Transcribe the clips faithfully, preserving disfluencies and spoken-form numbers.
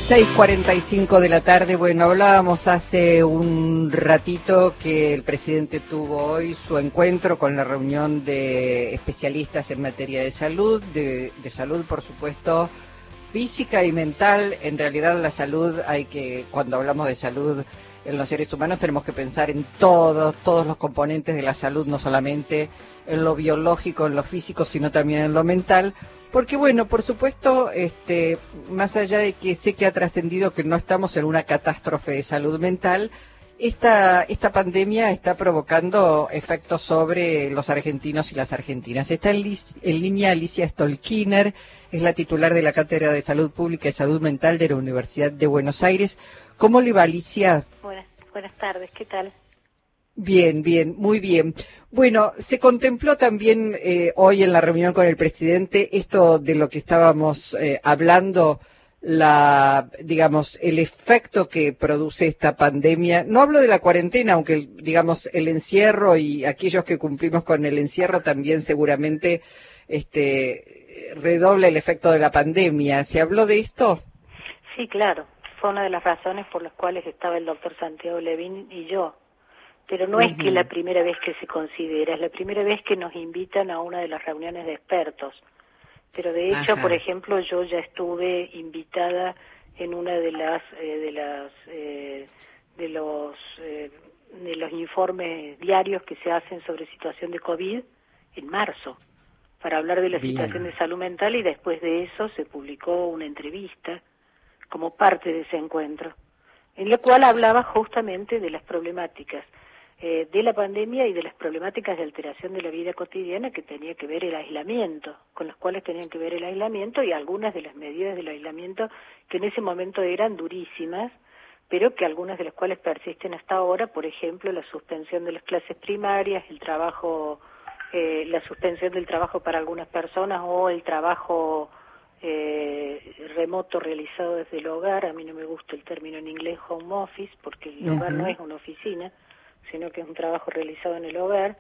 seis cuarenta y cinco de la tarde. Bueno, hablábamos hace un ratito que el presidente tuvo hoy su encuentro con la reunión de especialistas en materia de salud, de, de salud por supuesto física y mental. En realidad la salud, hay que, cuando hablamos de salud en los seres humanos, tenemos que pensar en todos, todos los componentes de la salud, no solamente en lo biológico, en lo físico, sino también en lo mental. Porque bueno, por supuesto, este, más allá de que sé que ha trascendido que no estamos en una catástrofe de salud mental, esta, esta pandemia está provocando efectos sobre los argentinos y las argentinas. Está en, en línea Alicia Stolkiner, es la titular de la Cátedra de Salud Pública y Salud Mental de la Universidad de Buenos Aires. ¿Cómo le va, Alicia? Buenas, buenas tardes, ¿qué tal? Bien, bien, muy bien. Bueno, se contempló también eh, hoy en la reunión con el presidente esto de lo que estábamos eh, hablando, la, digamos, el efecto que produce esta pandemia. No hablo de la cuarentena, aunque, digamos, el encierro y aquellos que cumplimos con el encierro también seguramente este, redobla el efecto de la pandemia. ¿Se habló de esto? Sí, claro. Fue una de las razones por las cuales estaba el doctor Santiago Levín y yo. Pero no uh-huh. es que la primera vez que se considera, es la primera vez que nos invitan a una de las reuniones de expertos. Pero de hecho, Ajá. por ejemplo, yo ya estuve invitada en una de las eh, de las eh, de los eh, de los informes diarios que se hacen sobre situación de COVID en marzo, para hablar de la Bien. situación de salud mental, y después de eso se publicó una entrevista como parte de ese encuentro, en la cual hablaba justamente de las problemáticas eh, de la pandemia y de las problemáticas de alteración de la vida cotidiana que tenía que ver el aislamiento, con las cuales tenían que ver el aislamiento y algunas de las medidas del aislamiento que en ese momento eran durísimas, pero que algunas de las cuales persisten hasta ahora, por ejemplo, la suspensión de las clases primarias, el trabajo, eh, la suspensión del trabajo para algunas personas o el trabajo Eh, remoto realizado desde el hogar. A mí no me gusta el término en inglés home office, porque el uh-huh. hogar no es una oficina, sino que es un trabajo realizado en el hogar.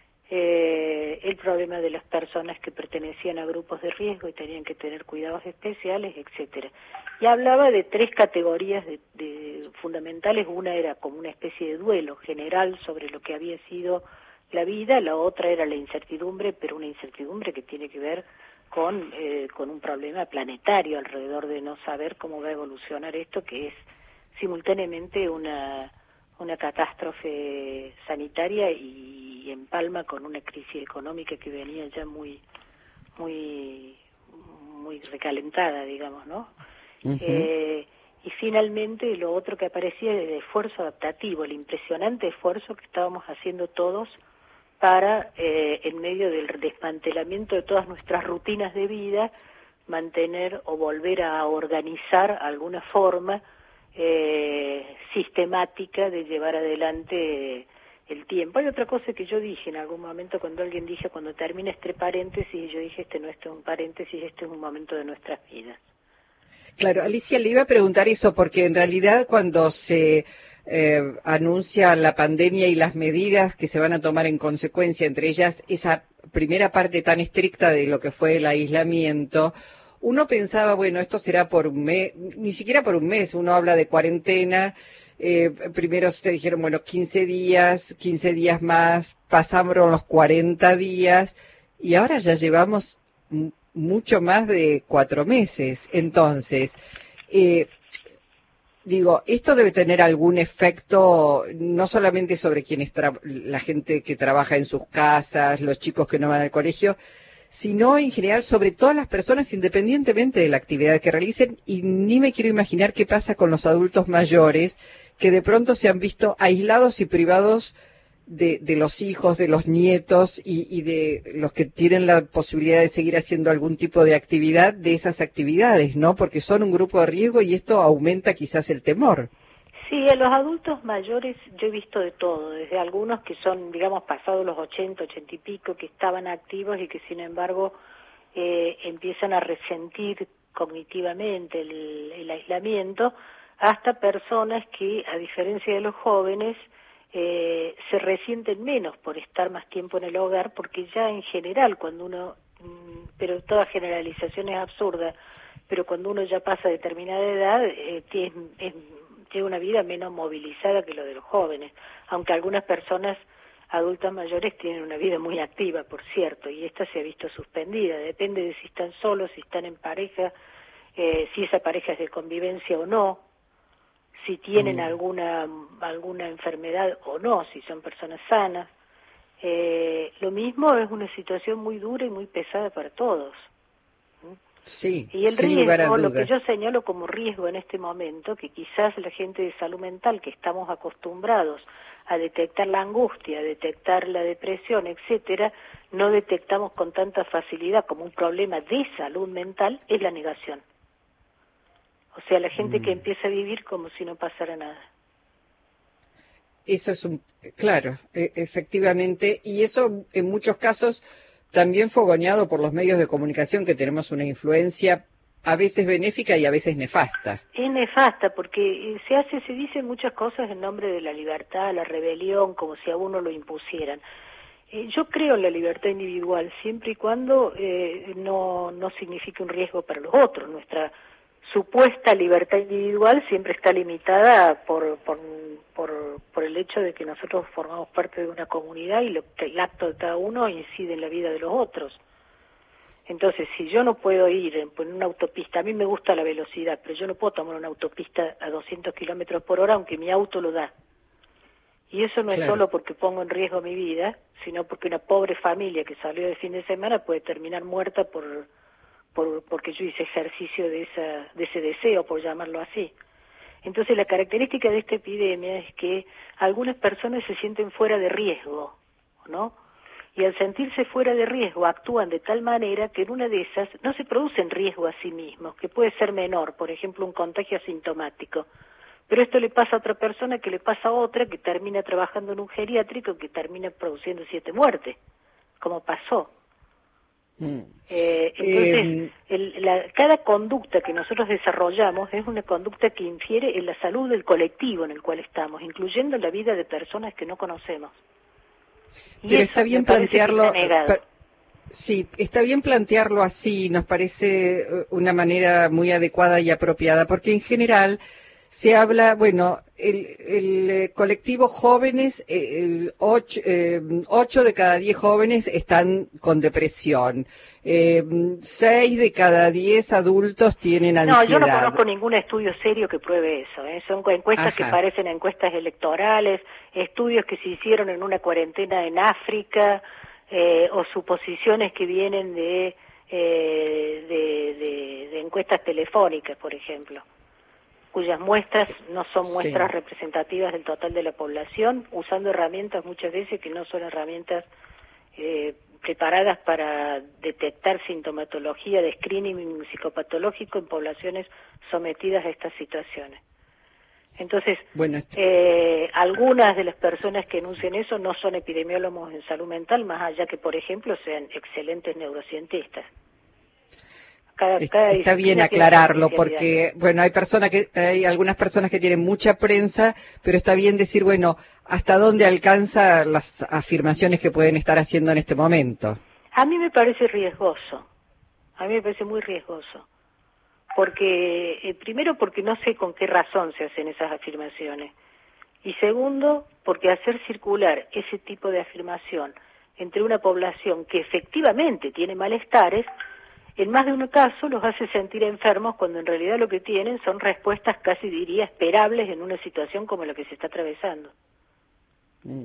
Eh, el problema de las personas que pertenecían a grupos de riesgo y tenían que tener cuidados especiales, etcétera. Y hablaba de tres categorías de, de fundamentales. Una era como una especie de duelo general sobre lo que había sido la vida, la otra era la incertidumbre, pero una incertidumbre que tiene que ver con eh, con un problema planetario alrededor de no saber cómo va a evolucionar esto, que es simultáneamente una una catástrofe sanitaria y empalma con una crisis económica que venía ya muy muy muy recalentada, digamos, ¿no? Uh-huh. Eh, y finalmente lo otro que aparecía era el esfuerzo adaptativo, el impresionante esfuerzo que estábamos haciendo todos para, eh, en medio del desmantelamiento de todas nuestras rutinas de vida, mantener o volver a organizar alguna forma eh, sistemática de llevar adelante el tiempo. Hay otra cosa que yo dije en algún momento, cuando alguien dije, cuando termina este paréntesis, yo dije, este no es un paréntesis, este es un momento de nuestras vidas. Claro, Alicia, le iba a preguntar eso, porque en realidad cuando se eh, anuncia la pandemia y las medidas que se van a tomar en consecuencia, entre ellas esa primera parte tan estricta de lo que fue el aislamiento, uno pensaba, bueno, esto será por un mes, ni siquiera por un mes, uno habla de cuarentena, eh, primero se dijeron, bueno, quince días, quince días más, pasamos los cuarenta días, y ahora ya llevamos mucho más de cuatro meses. Entonces, eh, digo, esto debe tener algún efecto, no solamente sobre quienes tra- la gente que trabaja en sus casas, los chicos que no van al colegio, sino en general sobre todas las personas independientemente de la actividad que realicen, y ni me quiero imaginar qué pasa con los adultos mayores que de pronto se han visto aislados y privados De, de los hijos, de los nietos y, y de los que tienen la posibilidad de seguir haciendo algún tipo de actividad, de esas actividades, ¿no? Porque son un grupo de riesgo y esto aumenta quizás el temor. Sí, a los adultos mayores yo he visto de todo, desde algunos que son, digamos, pasados los ochenta, ochenta y pico, que estaban activos y que sin embargo eh, empiezan a resentir cognitivamente el, el aislamiento, hasta personas que, a diferencia de los jóvenes, Eh, se resienten menos por estar más tiempo en el hogar, porque ya en general cuando uno, pero toda generalización es absurda, pero cuando uno ya pasa determinada edad, eh, tiene, es, tiene una vida menos movilizada que lo de los jóvenes, aunque algunas personas adultas mayores tienen una vida muy activa, por cierto, y esta se ha visto suspendida, depende de si están solos, si están en pareja, eh, si esa pareja es de convivencia o no, si tienen mm. alguna alguna enfermedad o no, si son personas sanas. Eh, lo mismo es una situación muy dura y muy pesada para todos. Sí, y el sin lugar a riesgo, lo dudas. que yo señalo como riesgo en este momento, que quizás la gente de salud mental, que estamos acostumbrados a detectar la angustia, a detectar la depresión, etcétera, no detectamos con tanta facilidad como un problema de salud mental, es la negación. O sea, la gente mm. que empieza a vivir como si no pasara nada. Eso es un, claro, e- efectivamente, y eso en muchos casos también fogoneado por los medios de comunicación, que tenemos una influencia a veces benéfica y a veces nefasta. Es nefasta porque se hace, se dicen muchas cosas en nombre de la libertad, la rebelión, como si a uno lo impusieran. Eh, yo creo en la libertad individual siempre y cuando eh, no, no signifique un riesgo para los otros. Nuestra supuesta libertad individual siempre está limitada por, por, por, por el hecho de que nosotros formamos parte de una comunidad y lo, el acto de cada uno incide en la vida de los otros. Entonces, si yo no puedo ir en, en una autopista, a mí me gusta la velocidad, pero yo no puedo tomar una autopista a doscientos kilómetros por hora, aunque mi auto lo da. Y eso no claro. es solo porque pongo en riesgo mi vida, sino porque una pobre familia que salió de fin de semana puede terminar muerta por, por porque yo hice ejercicio de, esa, de ese deseo, por llamarlo así. Entonces, la característica de esta epidemia es que algunas personas se sienten fuera de riesgo, ¿no? Y al sentirse fuera de riesgo actúan de tal manera que en una de esas no se producen riesgo a sí mismos, que puede ser menor, por ejemplo un contagio asintomático. Pero esto le pasa a otra persona, que le pasa a otra, que termina trabajando en un geriátrico, que termina produciendo siete muertes, como pasó. Mm. Eh, entonces, eh, el, la, cada conducta que nosotros desarrollamos es una conducta que infiere en la salud del colectivo en el cual estamos, incluyendo la vida de personas que no conocemos. Y Pero está bien plantearlo, pa, sí, está bien plantearlo así, nos parece una manera muy adecuada y apropiada, porque en general se habla, bueno, el, el colectivo jóvenes, el ocho, eh, ocho de cada diez jóvenes están con depresión, eh, seis de cada diez adultos tienen ansiedad. No, yo no conozco ningún estudio serio que pruebe eso, ¿eh? Son encuestas Ajá. que parecen encuestas electorales, estudios que se hicieron en una cuarentena en África, eh, o suposiciones que vienen de, eh, de, de, de encuestas telefónicas, por ejemplo, cuyas muestras no son muestras sí. representativas del total de la población, usando herramientas muchas veces que no son herramientas eh, preparadas para detectar sintomatología de screening psicopatológico en poblaciones sometidas a estas situaciones. Entonces, bueno, este... eh, algunas de las personas que enuncian eso no son epidemiólogos en salud mental, más allá que, por ejemplo, sean excelentes neurocientistas. Cada, cada está bien aclararlo porque, bueno, hay personas que, hay algunas personas que tienen mucha prensa, pero está bien decir, bueno, hasta dónde alcanza las afirmaciones que pueden estar haciendo en este momento. A mí me parece riesgoso, a mí me parece muy riesgoso, porque, eh, primero porque no sé con qué razón se hacen esas afirmaciones, y segundo, porque hacer circular ese tipo de afirmación entre una población que efectivamente tiene malestares, en más de un caso los hace sentir enfermos cuando en realidad lo que tienen son respuestas casi diría esperables en una situación como la que se está atravesando. Mm.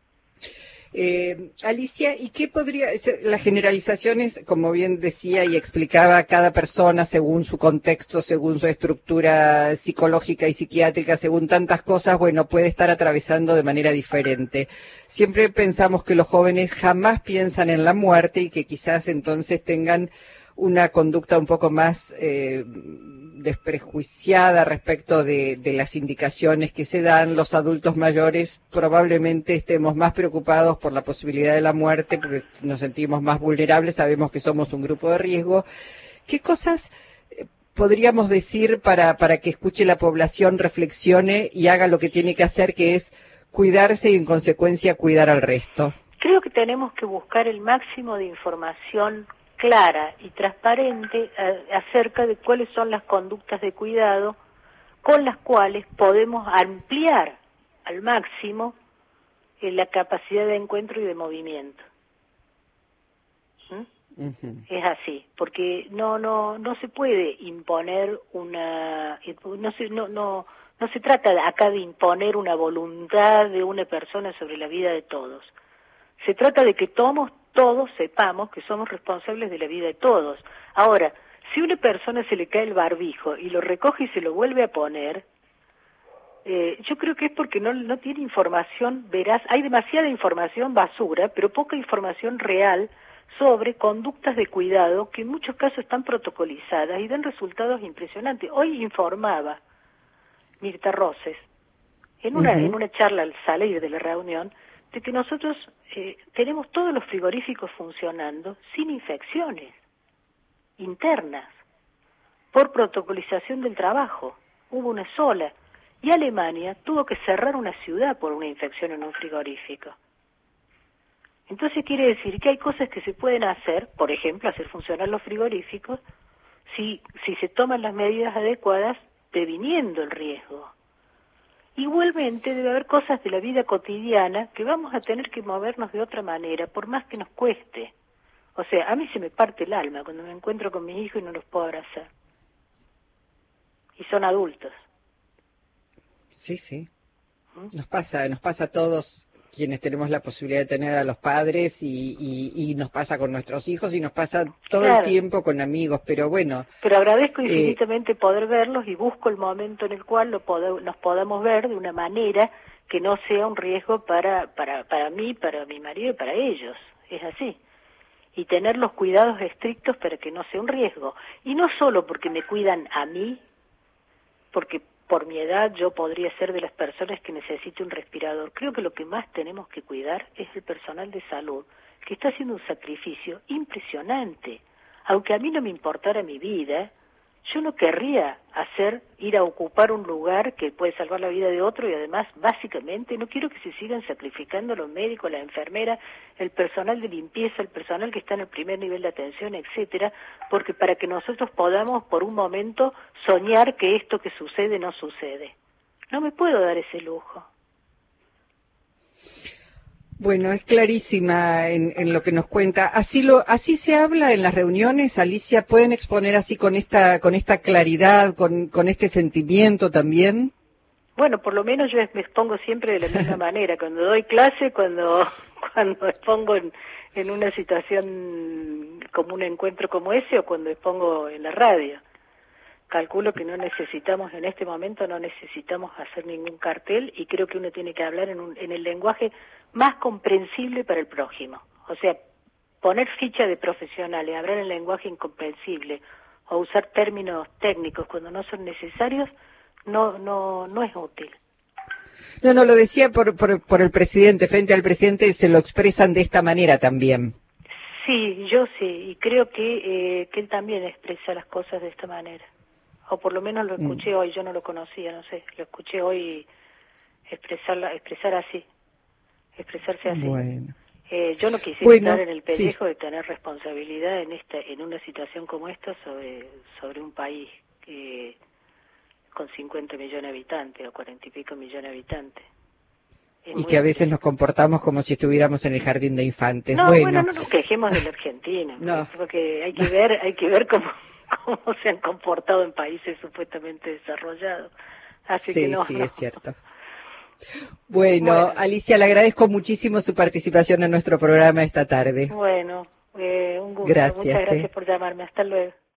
Eh, Alicia, ¿y qué podría ser? Las generalizaciones, como bien decía y explicaba, cada persona según su contexto, según su estructura psicológica y psiquiátrica, según tantas cosas, bueno, puede estar atravesando de manera diferente. Siempre pensamos que los jóvenes jamás piensan en la muerte y que quizás entonces tengan una conducta un poco más eh, desprejuiciada respecto de, de las indicaciones que se dan. Los adultos mayores probablemente estemos más preocupados por la posibilidad de la muerte porque nos sentimos más vulnerables, sabemos que somos un grupo de riesgo. ¿Qué cosas podríamos decir para, para que escuche la población, reflexione y haga lo que tiene que hacer, que es cuidarse y en consecuencia cuidar al resto? Creo que tenemos que buscar el máximo de información clara y transparente a, acerca de cuáles son las conductas de cuidado con las cuales podemos ampliar al máximo eh, la capacidad de encuentro y de movimiento. ¿Mm? Uh-huh. Es así, porque no no no se puede imponer una no se no no no se trata acá de imponer una voluntad de una persona sobre la vida de todos. Se trata de que todos todos sepamos que somos responsables de la vida de todos. Ahora, si a una persona se le cae el barbijo y lo recoge y se lo vuelve a poner, eh, yo creo que es porque no no tiene información veraz. Hay demasiada información basura, pero poca información real sobre conductas de cuidado que en muchos casos están protocolizadas y dan resultados impresionantes. Hoy informaba Mirta Roses en una, uh-huh. en una charla al salir de la reunión de que nosotros eh, tenemos todos los frigoríficos funcionando sin infecciones internas por protocolización del trabajo. Hubo una sola y Alemania tuvo que cerrar una ciudad por una infección en un frigorífico. Entonces quiere decir que hay cosas que se pueden hacer, por ejemplo, hacer funcionar los frigoríficos, si, si se toman las medidas adecuadas, previniendo el riesgo. Igualmente debe haber cosas de la vida cotidiana que vamos a tener que movernos de otra manera, por más que nos cueste. O sea, a mí se me parte el alma cuando me encuentro con mis hijos y no los puedo abrazar. Y son adultos. Sí, sí. ¿Mm? Nos pasa, nos pasa a todos quienes tenemos la posibilidad de tener a los padres y, y, y nos pasa con nuestros hijos y nos pasa todo claro. el tiempo con amigos, pero bueno. Pero agradezco infinitamente eh, poder verlos y busco el momento en el cual lo pod- nos podamos ver de una manera que no sea un riesgo para, para, para mí, para mi marido y para ellos. Es así. Y tener los cuidados estrictos para que no sea un riesgo. Y no solo porque me cuidan a mí, porque por mi edad yo podría ser de las personas que necesite un respirador. Creo que lo que más tenemos que cuidar es el personal de salud, que está haciendo un sacrificio impresionante. Aunque a mí no me importara mi vida, yo no querría hacer, ir a ocupar un lugar que puede salvar la vida de otro y además, básicamente, no quiero que se sigan sacrificando los médicos, la enfermera, el personal de limpieza, el personal que está en el primer nivel de atención, etcétera, porque para que nosotros podamos por un momento soñar que esto que sucede no sucede. No me puedo dar ese lujo. Bueno, es clarísima en, en lo que nos cuenta. Así lo, así se habla en las reuniones, Alicia. ¿Pueden exponer así con esta, con esta claridad, con, con este sentimiento también? Bueno, por lo menos yo me expongo siempre de la misma manera. Cuando doy clase, cuando, cuando expongo en, en una situación como un encuentro como ese, o cuando expongo en la radio. Calculo que no necesitamos, en este momento no necesitamos hacer ningún cartel y creo que uno tiene que hablar en, un, en el lenguaje más comprensible para el prójimo. O sea, poner ficha de profesionales, hablar en lenguaje incomprensible o usar términos técnicos cuando no son necesarios, no no no es útil. No, no, lo decía por, por, por el presidente, frente al presidente se lo expresan de esta manera también. Sí, yo sí, y creo que, eh, que él también expresa las cosas de esta manera. O por lo menos lo escuché mm. hoy, yo no lo conocía, no sé, lo escuché hoy expresarla, expresar así, expresarse así. Bueno. Eh, yo no quisiera bueno, estar en el pellejo sí. de tener responsabilidad en esta, en una situación como esta sobre, sobre un país que, con cincuenta millones de habitantes o cuarenta y pico millones de habitantes. Es y que a veces difícil. Nos comportamos como si estuviéramos en el jardín de infantes. No, bueno, bueno no nos quejemos de la Argentina, no. porque hay que ver, hay que ver cómo cómo se han comportado en países supuestamente desarrollados. Así sí, que no, sí, no. es cierto. Bueno, bueno, Alicia, le agradezco muchísimo su participación en nuestro programa esta tarde. Bueno, eh, un gusto. Gracias, Muchas gracias eh. por llamarme. Hasta luego.